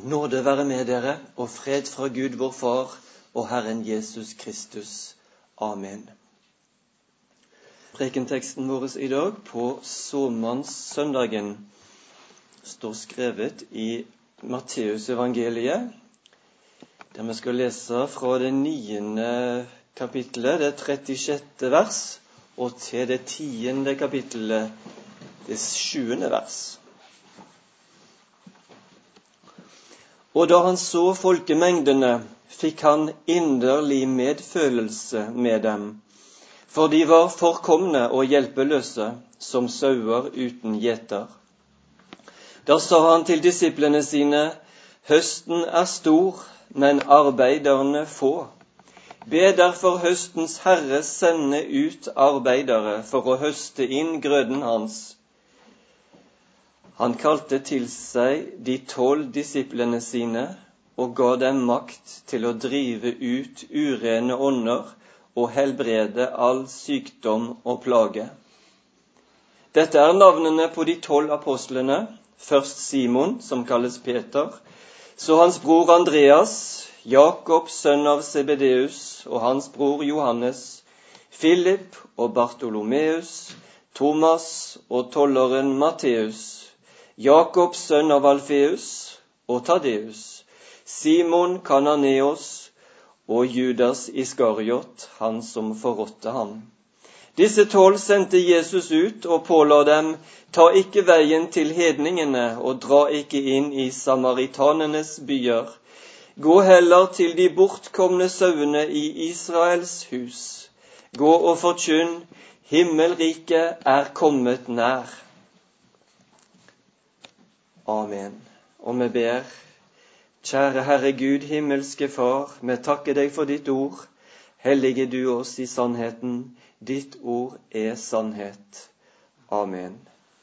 Nåde være med dere, og fred fra Gud vår Far og Herren Jesus Kristus. Amen. Prekenteksten vår i dag på såmannssøndagen står skrevet i Matteus evangeliet, der vi skal lese fra det 9. kapittelet, det 36. vers, og til det 10. kapittelet, det 7. vers. Og da han så folkemengdene, fikk han inderlig medfølelse med dem, for de var forkomne og hjelpeløse, som sauer uten gjeter. Da sa han til disiplene sine, høsten er stor, men arbeiderne få. Be derfor høstens Herre sende ut arbeidere for å høste inn grøden hans. Han kalte til seg de 12 disiplene sine og ga dem makt til å drive ut urene ånder og helbrede all sykdom og plage. Dette er navnene på de 12 apostlene, først Simon, som kalles Peter, så hans bror Andreas, Jakob, sønn av Zebedeus, og hans bror Johannes, Philip og Bartolomeus, Thomas og tolleren Matteus, Jakob, sønn av Alfeus, og Tadeus, Simon Kananeos og Judas Iskariot, han som forrådte ham. Disse 12 sendte Jesus ut og påla dem, ta ikke veien til hedningene og dra ikke inn i samaritanenes byer. Gå heller til de bortkomne sauene i Israels hus. Gå og forkynn, himmelriket er kommet nær. Amen. Og vi ber, kjære Herre Gud, himmelske Far, vi takker deg for ditt ord. Hellige du oss i sannheten. Ditt ord er sannhet. Amen.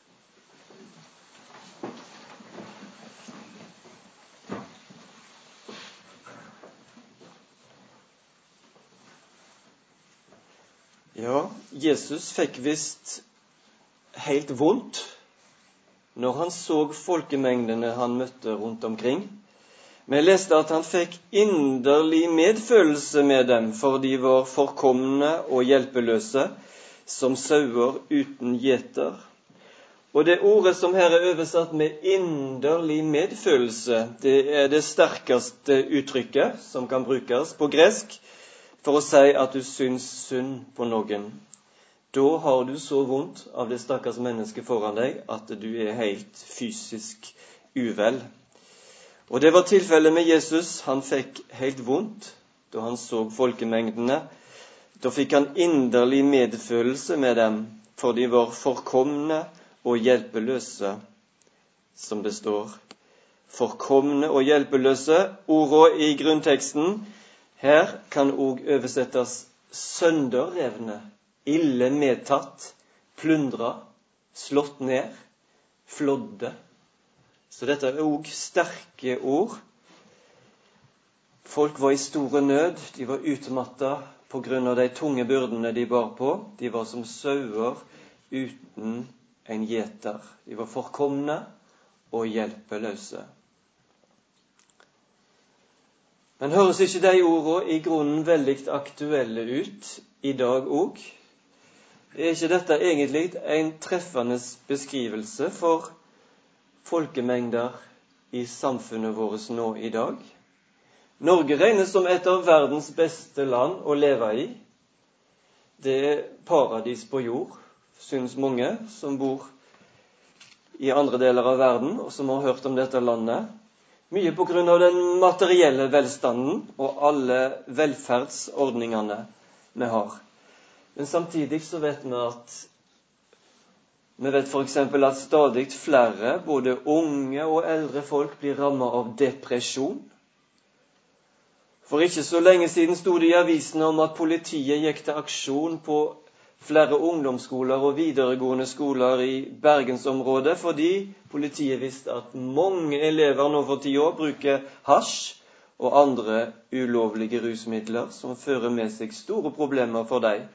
Ja, Jesus fikk visst helt vondt når han så folkemengdene han møtte rundt omkring. Vi leste at han fikk inderlig medfølelse med dem, for de var forkomne og hjelpeløse, som sauer uten gjeter. Og det ordet som her er oversatt med inderlig medfølelse, det er det sterkeste uttrykket som kan brukes på gresk, for å si at du syns synd på noen. Da har du så vondt av det stakkars mennesket foran deg at du er helt fysisk uvel. Og det var tilfellet med Jesus. Han fikk helt vondt da han så folkemengdene. Da fikk han inderlig medfølelse med dem, for de var forkomne og hjelpeløse, som det står. Forkomne og hjelpeløse. Ordene i grunnteksten her kan også oversettes sønderrevne, ille medtatt, plundra, slått ned, flådde. Så dette er også sterke ord. Folk var i store nød, de var utmattet på grunn av de tunge byrdene de bar på. De var som sauer uten en gjeter. De var forkomne og hjelpeløse. Men høres ikke de ordene i grunnen veldig aktuelle ut i dag også? Er ikke dette egentlig en treffende beskrivelse for folkemengder i samfunnet vårt nå i dag? Norge regnes som et av verdens beste land å leve i. Det er paradis på jord, synes mange som bor i andre deler av verden og som har hørt om dette landet. Mye på grunn av den materielle velstanden og alle velferdsordningene vi har. Men samtidig så vet vi for eksempel at stadig flere, både unge og eldre folk, blir rammet av depresjon. For ikke så lenge siden stod det i avisen om at politiet gikk til aksjon på flere ungdomsskoler og videregående skoler i Bergensområdet, fordi politiet visste at mange elever nå for tiden bruker hasj og andre ulovlige rusmidler som fører med seg store problemer for dem.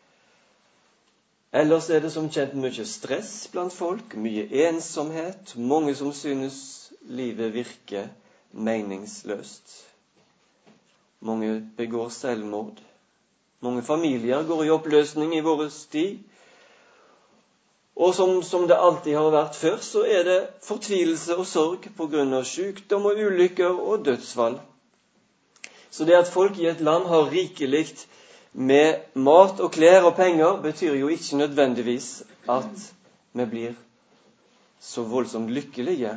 Ellers er det som kjent mye stress blant folk, mye ensomhet, mange som synes livet virker meningsløst. Mange begår selvmord. Mange familier går i oppløsning i vår tid. Og som det alltid har vært før, så er det fortvilelse og sorg på grunn av sykdom og ulykker og dødsfall. Så det at folk i et land har rikelig med mat og klær og penger, betyr jo ikke nødvendigvis at vi blir så voldsomt lykkelige.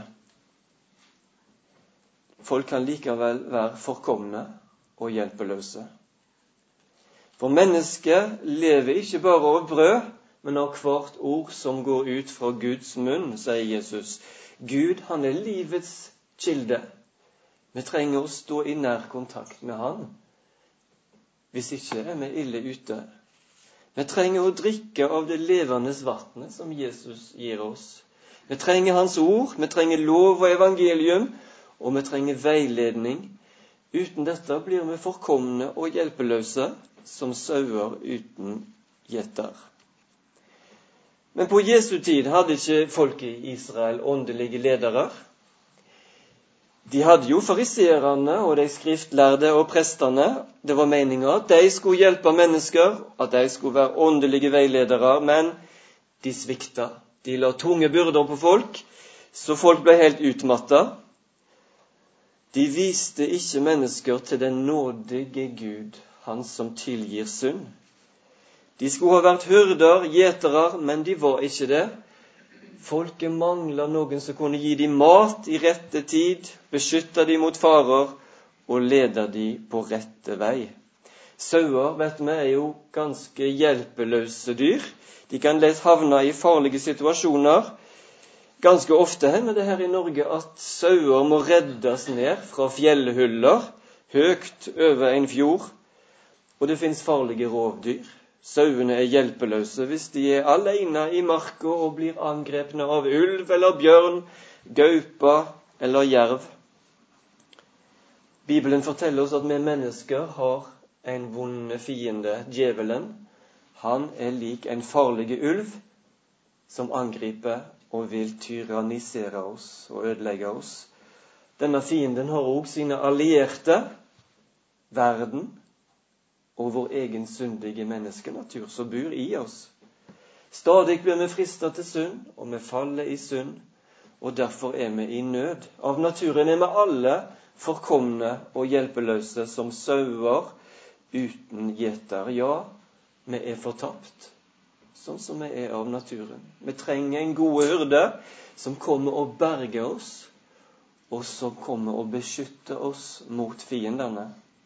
Folk kan likevel være forkomne og hjelpeløse. For mennesket lever ikke bare av brød, men av hvert ord som går ut fra Guds munn, sier Jesus. Gud, han er livets kilde. Vi trenger å stå i nær kontakt med han. Hvis ikke er vi ille ute. Vi trenger å drikke av det levende vannet som Jesus gir oss. Vi trenger hans ord, vi trenger lov og evangelium, og vi trenger veiledning. Uten dette blir vi forkomne og hjelpeløse, som sauer uten gjeter. Men på Jesu tid hadde ikke folket i Israel åndelige ledere. De hadde jo fariserene og de skriftlærde og prestene. Det var meningen at de skulle hjelpe mennesker, at de skulle være åndelige veiledere, men de svikta. De la tunge byrder på folk, så folk ble helt utmattet. De viste ikke mennesker til den nådige Gud, han som tilgir synd. De skulle ha vært hyrder, gjetere, men de var ikke det. Folket manglet noen som kunne gi dem mat i rette tid, beskytte dem mot farer og lede dem på rette vei. Sauer, vet vi, er jo ganske hjelpeløse dyr. De kan lett havne i farlige situasjoner. Ganske ofte hender det her i Norge at sauer må reddes ned fra fjellhyller, høyt over en fjord, og det finnes farlige rovdyr. Sauene er hjelpeløse hvis de er alene i marka og blir angrepne av ulv eller bjørn, gaupa eller jerv. Bibelen forteller oss at vi mennesker har en vond fiende, djevelen. Han er lik en farlig ulv som angriper og vil tyrannisere oss og ødelegge oss. Denne fienden har også sine allierte, verden, og vår egen syndige menneskenatur som bor i oss. Stadig blir vi fristet til synd, og vi faller i synd, og derfor er vi i nød. Av naturen er vi alle forkomne og hjelpeløse som sauer uten gjeter. Ja, vi er fortapt, sånn som vi er av naturen. Vi trenger en god hyrde som kommer og berger oss, og som kommer og beskytter oss mot fiendene.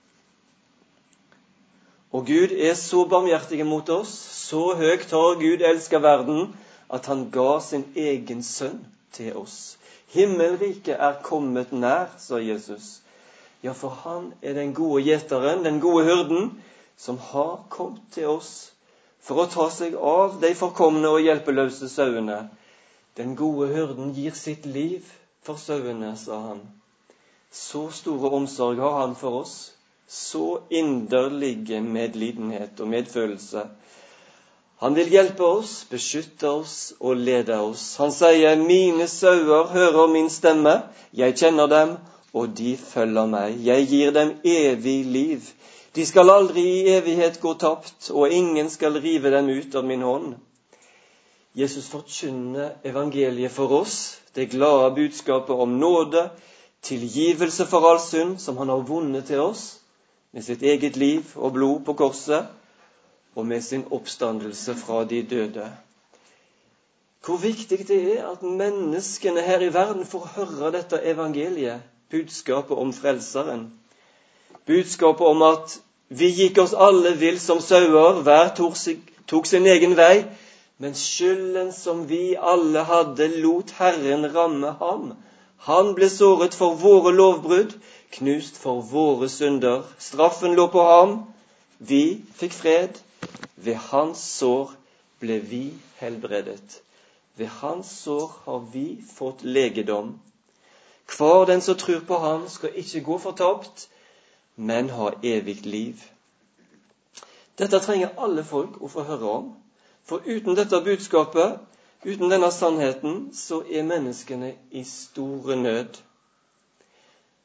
Og Gud er så barmhjertig mot oss, så høyt har Gud elsket verden, at han ga sin egen sønn til oss. Himmelriket er kommet nær, sa Jesus. Ja, for han er den gode gjeteren, den gode hyrden, som har kommet til oss for å ta seg av de forkomne og hjelpeløse sauene. Den gode hyrden gir sitt liv for sauene, sa han. Så store omsorg har han for oss. Så inderlige medlidenhet og medfølelse. Han vil hjelpe oss, beskytte oss og lede oss. Han sier, mine sauer hører min stemme, jeg kjenner dem, og de følger meg. Jeg gir dem evig liv. De skal aldri i evighet gå tapt, og ingen skal rive dem ut av min hånd. Jesus forkynner evangeliet for oss, det glade budskapet om nåde, tilgivelse for all synd som han har vunnet til oss, med sitt eget liv og blod på korset, og med sin oppstandelse fra de døde. Hvor viktig det er at menneskene her i verden får høre dette evangeliet, budskapet om frelseren. Budskapet om at vi gikk oss alle vill som sauer, hver tok sin egen vei, men skylden som vi alle hadde, lot Herren ramme ham. Han ble såret for våre lovbrudd, knust for våre synder. Straffen lå på ham, vi fikk fred. Ved hans sår ble vi helbredet. Ved hans sår har vi fått legedom. Hver den som tror på ham skal ikke gå fortapt, men ha evigt liv. Dette trenger alle folk å få høre om, for uten dette budskapet, uten denne sannheten, så er menneskene i store nød.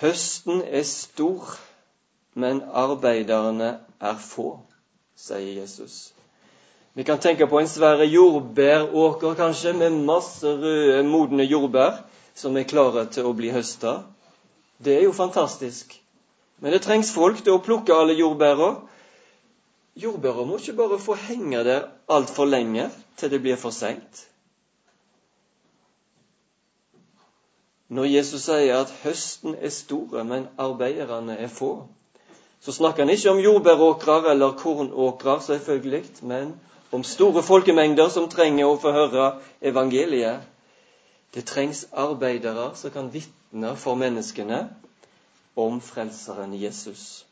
Høsten er stor, men arbeiderne er få, sier Jesus. Vi kan tenke på en svære jordbæråker kanskje, med masse røde, modne jordbær som er klare til å bli høstet. Det er jo fantastisk. Men det trengs folk til å plukke alle jordbærer. Jordbærer må ikke bare få henge der alt for lenge til det blir for sent. Når Jesus sier at høsten er store, men arbeiderne er få, så snakker han ikke om jordbæråkrer eller kornåkrer selvfølgelig, men om store folkemengder som trenger å få høre evangeliet. Det trengs arbeidere som kan vitne for menneskene om frelseren Jesus.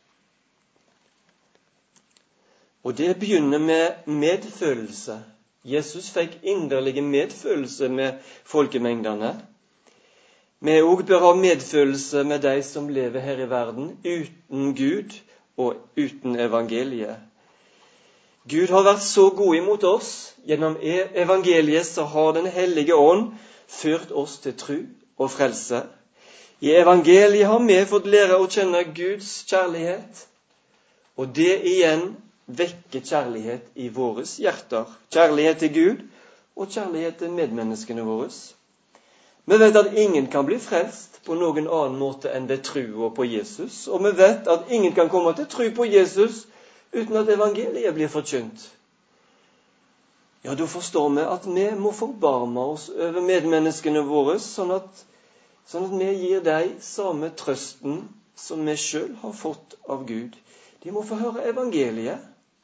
Og det begynner med medfølelse. Jesus fikk inderlig medfølelse med folkemengdene. Vi også bør ha medfølelse med de som lever her i verden uten Gud og uten evangeliet. Gud har vært så god imot oss. Gjennom evangeliet så har Den hellige ånd ført oss til tro og frelse. I evangeliet har vi fått lære å kjenne Guds kjærlighet, og det igjen vekker kjærlighet i våre hjerter. Kjærlighet til Gud og kjærlighet til medmenneskene våre. Vi vet at ingen kan bli frelst på noen annen måte enn ved troa på Jesus, og vi vet at ingen kan komme til tro på Jesus uten at evangeliet blir forkynt. Ja, da forstår vi at vi må forbarme oss over medmenneskene våre, sånn at vi gir dem samme trøsten som vi selv har fått av Gud. De må få høre evangeliet.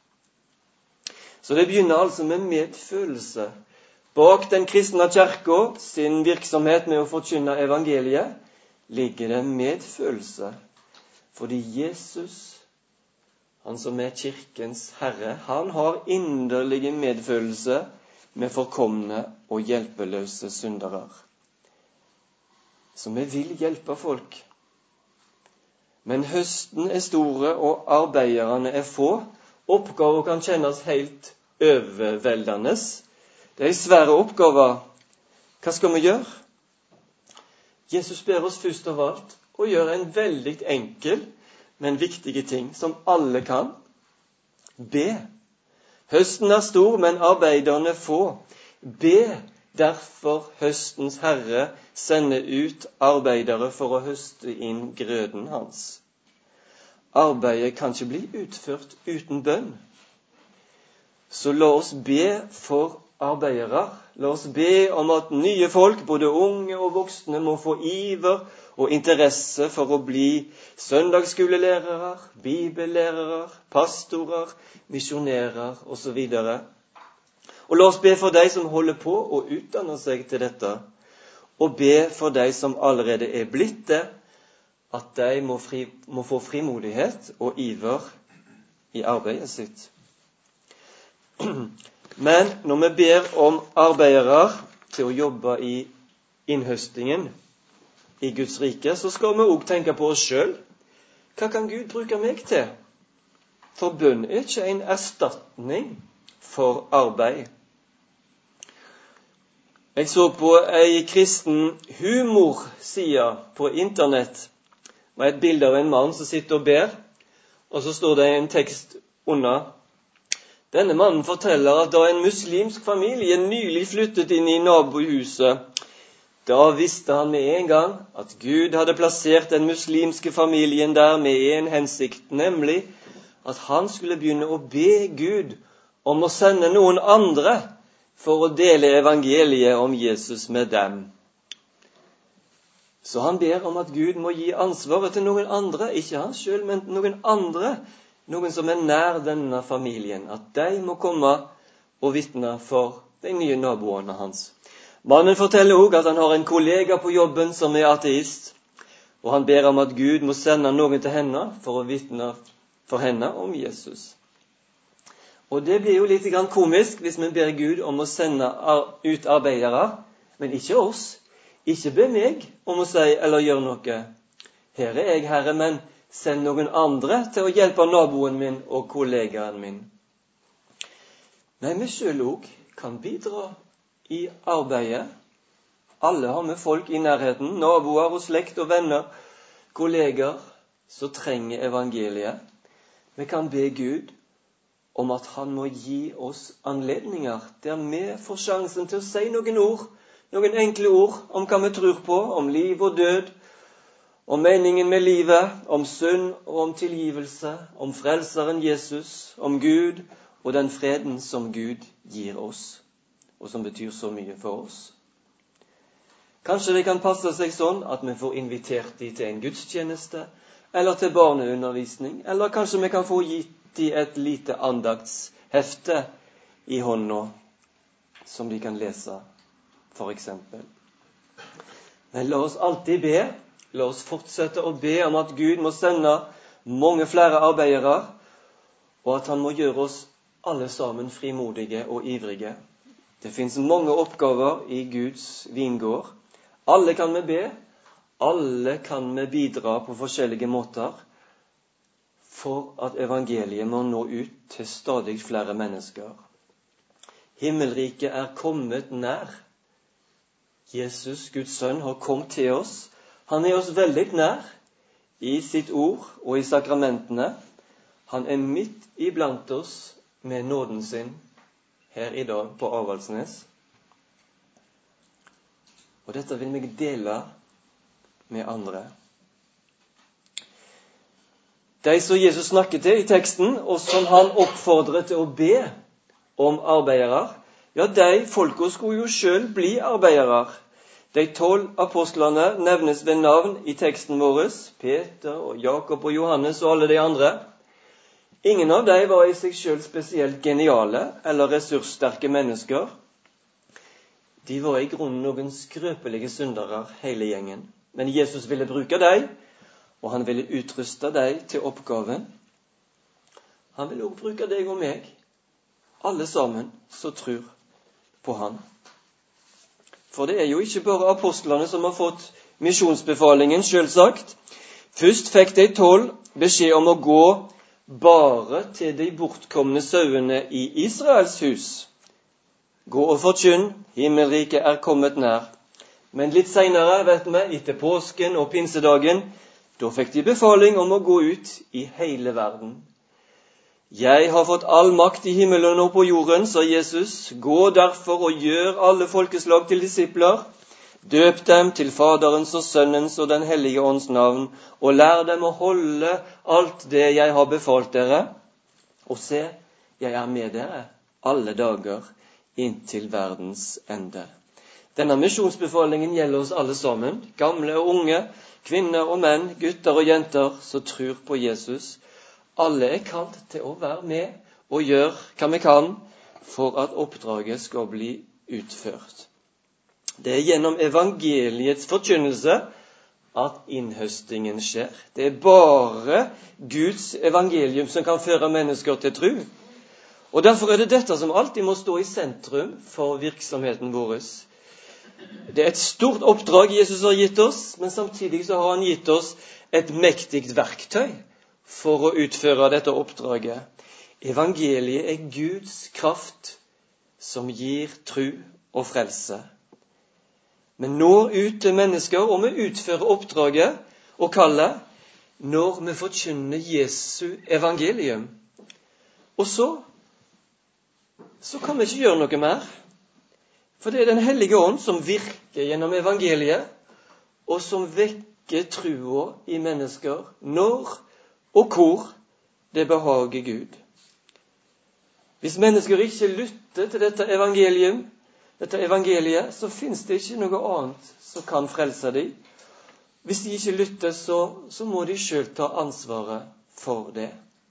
Så det begynner altså med medfølelse. Bak den kristne kirka sin virksomhet med å forkynne evangeliet ligger det medfølelse. Fordi Jesus, han som er kirkens herre, han har inderlig medfølelse med forkomne og hjelpeløse syndere. Så vi vil hjelpe folk. Men høsten er store, og arbeiderne er få. Oppgaver kan kjennes helt overveldende. Det er svære oppgaver. Hva skal vi gjøre? Jesus ber oss først av alt å gjøre en veldig enkel, men viktig ting som alle kan. Be. Høsten er stor, men arbeiderne få. Be. Derfor høstens herre sender ut arbeidere for å høste inn grøden hans. Arbeidet kan ikke bli utført uten bønn. Så la oss be for arbeidere. La oss be om at nye folk, både unge og voksne, må få iver og interesse for å bli søndagsskolelærere, bibellærere, pastorer, misjonærer osv. Og la oss be for de som holder på å utdanne seg til dette, og be for de som allerede er blitt det, at de må få frimodighet og iver i arbeidet sitt. Men når vi ber om arbeidere til å jobbe i innhøstingen i Guds rike, så skal vi også tenke på oss selv. Hva kan Gud bruke meg til? For bønn er ikke en erstatning for arbeid. Jeg så på ei kristen humorside på internett med et bilde av en mann som sitter og ber, og så står det en tekst under. Denne mannen forteller at da en muslimsk familie nylig flyttet inn i nabohuset, da visste han med en gang at Gud hadde plassert den muslimske familien der med en hensikt, nemlig at han skulle begynne å be Gud om å sende noen andre for å dele evangeliet om Jesus med dem. Så han ber om at Gud må gi ansvaret til noen andre, ikke han selv, men noen andre, noen som er nær denne familien, at de må komme og vitne for de nye naboene hans. Mannen forteller også at han har en kollega på jobben som er ateist, og han ber om at Gud må sende noen til henne for å vitne for henne om Jesus. Og det blir jo litt komisk hvis vi ber Gud om å sende ut arbeidere, men ikke oss. Ikke be meg om å si eller gjøre noe. Her er jeg, Herre, men send noen andre til å hjelpe naboen min og kollegaen min. Nei, vi selv også kan bidra i arbeidet. Alle har vi folk i nærheten, naboer og slekt og venner, kolleger som trenger evangeliet. Vi kan be Gud om at han må gi oss anledninger der vi får sjansen til å si noen ord, noen enkle ord om hva vi tror på, om liv og død, om meningen med livet, om synd og om tilgivelse, om frelseren Jesus, om Gud og den freden som Gud gir oss, og som betyr så mye for oss. Kanskje det kan passe seg sånn at vi får invitert de til en gudstjeneste, eller til barneundervisning, eller kanskje vi kan få gitt de et lite andaktshefte i hånda, som de kan lese, for eksempel. Men la oss alltid be, la oss fortsette å be om at Gud må sende mange flere arbeidere, og at han må gjøre oss alle sammen frimodige og ivrige. Det finnes mange oppgaver i Guds vingård. Alle kan vi be, alle kan vi bidra på forskjellige måter for at evangeliet må nå ut til stadig flere mennesker. Himmelriket er kommet nær. Jesus, Guds sønn, har kommet til oss. Han er oss veldig nær i sitt ord og i sakramentene. Han er midt iblant oss med nåden sin her i dag på Avaldsnes. Og dette vil vi dele med andre. De som Jesus snakket til i teksten, og som han oppfordret til å be om arbeidere, ja, de folka skulle jo selv bli arbeidere. De 12 apostlene nevnes ved navn i teksten vår, Peter og Jakob og Johannes og alle de andre. Ingen av dem var i seg selv spesielt geniale eller ressurssterke mennesker. De var i grunnen noen skrøpelige syndere, hele gjengen. Men Jesus ville bruke dem, og han ville utruste deg til oppgaven. Han vil også bruke deg og meg, alle sammen som tror på han. For det er jo ikke bare apostlene som har fått misjonsbefalingen, selvsagt. Først fikk de 12 beskjed om å gå bare til de bortkomne sauene i Israels hus. Gå og forkynn, himmelriket er kommet nær. Men litt senere, vet vi, etter påsken og pinsedagen, da fikk de befaling om å gå ut i hele verden. Jeg har fått all makt i himmelen og på jorden, sa Jesus. Gå derfor og gjør alle folkeslag til disipler. Døp dem til Faderens og Sønnens og den hellige ånds navn, og lær dem å holde alt det jeg har befalt dere. Og se, jeg er med dere alle dager inntil verdens ende. Denne misjonsbefalingen gjelder oss alle sammen, gamle og unge, kvinner og menn, gutter og jenter som tror på Jesus. Alle er kalt til å være med og gjøre hva vi kan for at oppdraget skal bli utført. Det er gjennom evangeliets forkynnelse at innhøstingen skjer. Det er bare Guds evangelium som kan føre mennesker til tro. Og derfor er det dette som alltid må stå i sentrum for virksomheten vår. Det er et stort oppdrag Jesus har gitt oss, men samtidig så har han gitt oss et mektigt verktøy for å utføre dette oppdraget. Evangeliet er Guds kraft som gir tro og frelse. Vi når ut til mennesker, og vi utfører oppdraget og kallet når vi forkynner Jesu evangelium. Og så kan vi ikke gjøre noe mer. For det er Den hellige ånd som virker gjennom evangeliet, og som vekker troa i mennesker når og hvor det behager Gud. Hvis mennesker ikke lytter til dette evangeliet, så finnes det ikke noe annet som kan frelse dem. Hvis de ikke lytter, så må de selv ta ansvaret for det.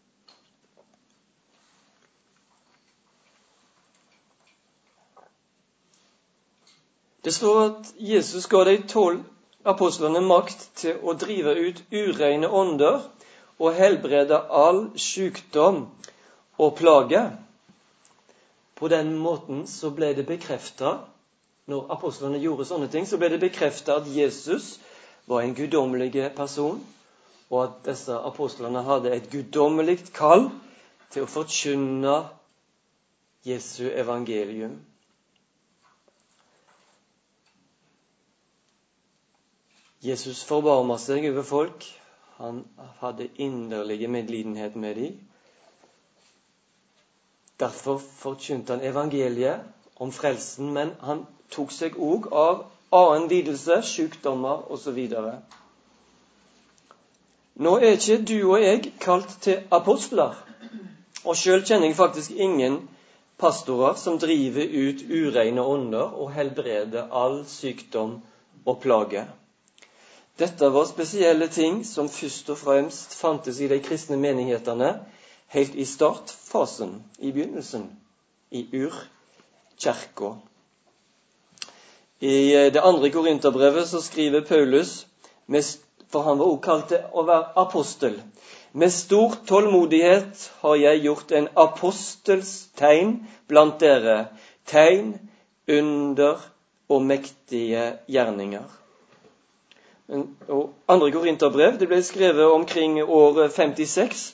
Det står at Jesus ga de 12 apostlene makt til å drive ut ureine ånder og helbrede all sykdom og plage. På den måten så ble det bekreftet, når apostlene gjorde sånne ting, så ble det bekreftet at Jesus var en guddommelig person, og at disse apostlene hadde et guddommelig kall til å forkynne Jesu evangelium. Jesus forbarmet seg over folk. Han hadde inderlige medlidenhet med dem. Derfor forkynte han evangeliet om frelsen, men han tok seg også av annen lidelse, sykdommer og så videre. Nå er ikke du og jeg kalt til apostler, og selv kjenner jeg faktisk ingen pastorer som driver ut ureine ånder og helbreder all sykdom og plage. Dette var spesielle ting som først og fremst fantes i de kristne menighetene helt i startfasen, i begynnelsen, i urkirka. I det andre Korinterbrevet så skriver Paulus, for han var også kalt til å være apostel: med stor tålmodighet har jeg gjort en apostels tegn blant dere, tegn, under og mektige gjerninger. Og andre Korinterbrev, det ble skrevet omkring år 56.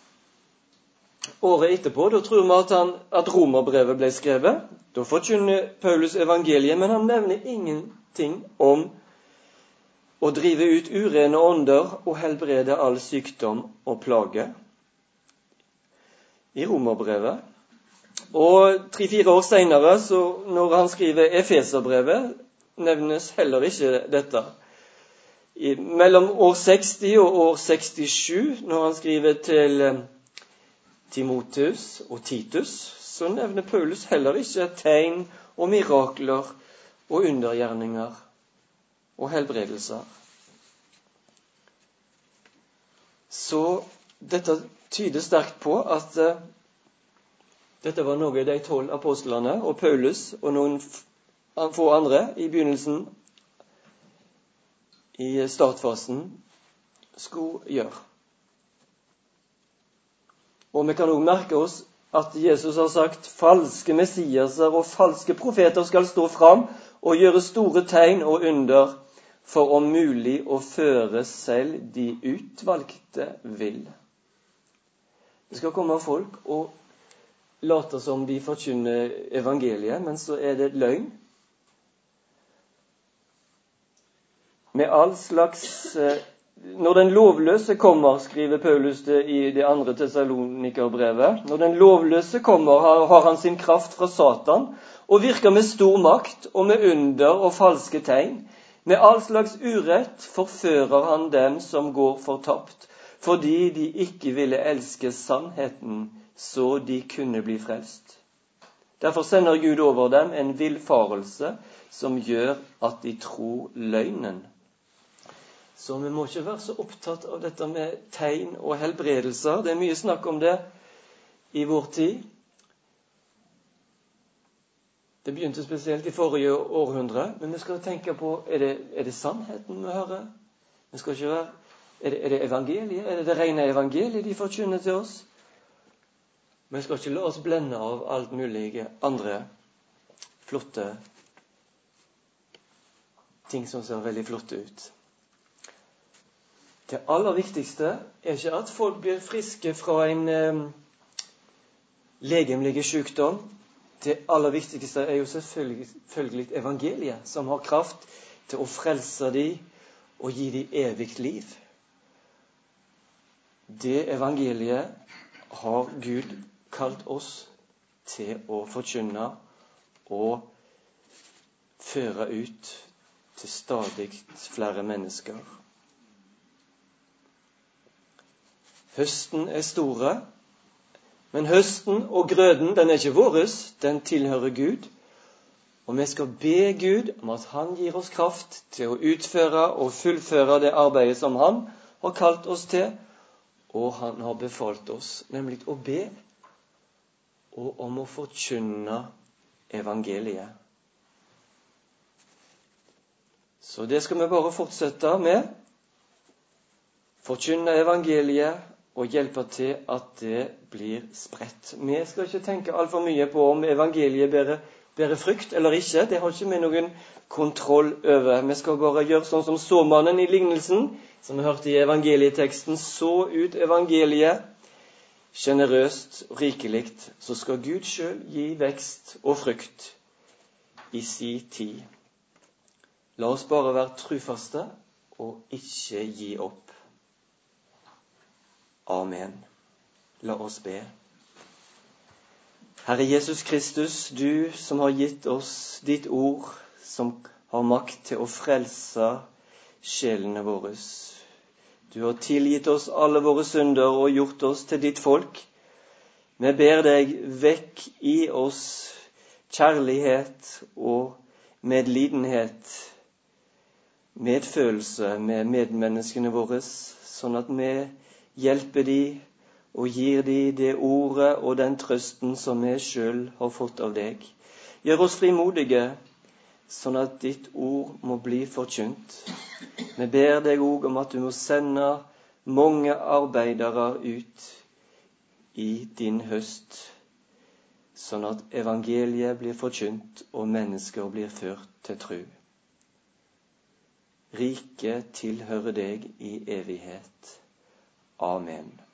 Året etterpå, da tror vi at Romerbrevet ble skrevet. Da forkynner Paulus evangeliet, men han nevner ingenting om å drive ut urene ånder og helbrede all sykdom og plage i Romerbrevet. Og 3-4 år senere, så når han skriver Efeserbrevet, nevnes heller ikke dette. Mellom år 60 og år 67, når han skriver til Timotheus og Titus, så nevner Paulus heller ikke tegn og mirakler og undergjerninger og helbredelser. Så dette tyder sterkt på at dette var noe de 12 apostlene og Paulus og noen få andre i begynnelsen, i startfasen, skulle gjøre. Og vi kan også merke oss at Jesus har sagt falske messiaser og falske profeter skal stå fram og gjøre store tegn og under, for om mulig å føre selv de utvalgte vil. Det skal komme folk og late som de forkynner evangeliet, men så er det løgn. Med all slags når den lovløse kommer, skriver Paulus det i det andre Tessalonikerbrevet, når den lovløse kommer, har han sin kraft fra Satan og virker med stor makt og med under og falske tegn. Med all slags urett forfører han dem som går fortapt, fordi de ikke ville elske sannheten, så de kunne bli frelst. Derfor sender Gud over dem en villfarelse som gjør at de tror løgnen. Så vi må ikke være så opptatt av dette med tegn og helbredelser. Det er mye snakk om det i vår tid. Det begynte spesielt i forrige århundre, men vi skal tenke på, er det sannheten vi hører? Vi skal ikke være, er det evangeliet? Er det rene evangeliet de forkynner til oss? Vi skal ikke la oss blende av alt mulig andre flotte ting som ser veldig flotte ut. Det aller viktigste er ikke at folk blir friske fra en legemlig sykdom. Det aller viktigste er jo selvfølgelig evangeliet, som har kraft til å frelse dem og gi dem evig liv. Det evangeliet har Gud kalt oss til å forkynne og føre ut til stadig flere mennesker. Høsten er store, men høsten og grøden, den er ikke våres, den tilhører Gud. Og vi skal be Gud om at han gir oss kraft til å utføre og fullføre det arbeidet som han har kalt oss til, og han har befalt oss, nemlig å be og om å forkynne evangeliet. Så det skal vi bare fortsette med. Forkynne evangeliet og hjelpe til at det blir spredt. Vi skal ikke tenke alt for mye på om evangeliet bærer frukt eller ikke. Det har ikke vi noen kontroll over. Vi skal bare gjøre sånn som såmannen i lignelsen, som vi hørte i evangelieteksten, så ut evangeliet generøst og rikeligt, så skal Gud selv gi vekst og frukt i sin tid. La oss bare være trufaste og ikke gi opp. Amen. La oss be. Herre Jesus Kristus, du som har gitt oss ditt ord, som har makt til å frelse sjelene våre. Du har tilgitt oss alle våre synder og gjort oss til ditt folk. Vi ber deg, vekk i oss kjærlighet og medlidenhet, medfølelse med medmenneskene våre, sånn at vi hjelper de og gir de det ordet og den trøsten som vi selv har fått av deg. Gjør oss frimodige, sånn at ditt ord må bli forkynt. Vi ber deg også om at du må sende mange arbeidere ut i din høst, sånn at evangeliet blir forkynt og mennesker blir ført til tro. Riket tilhører deg i evighet. Amen.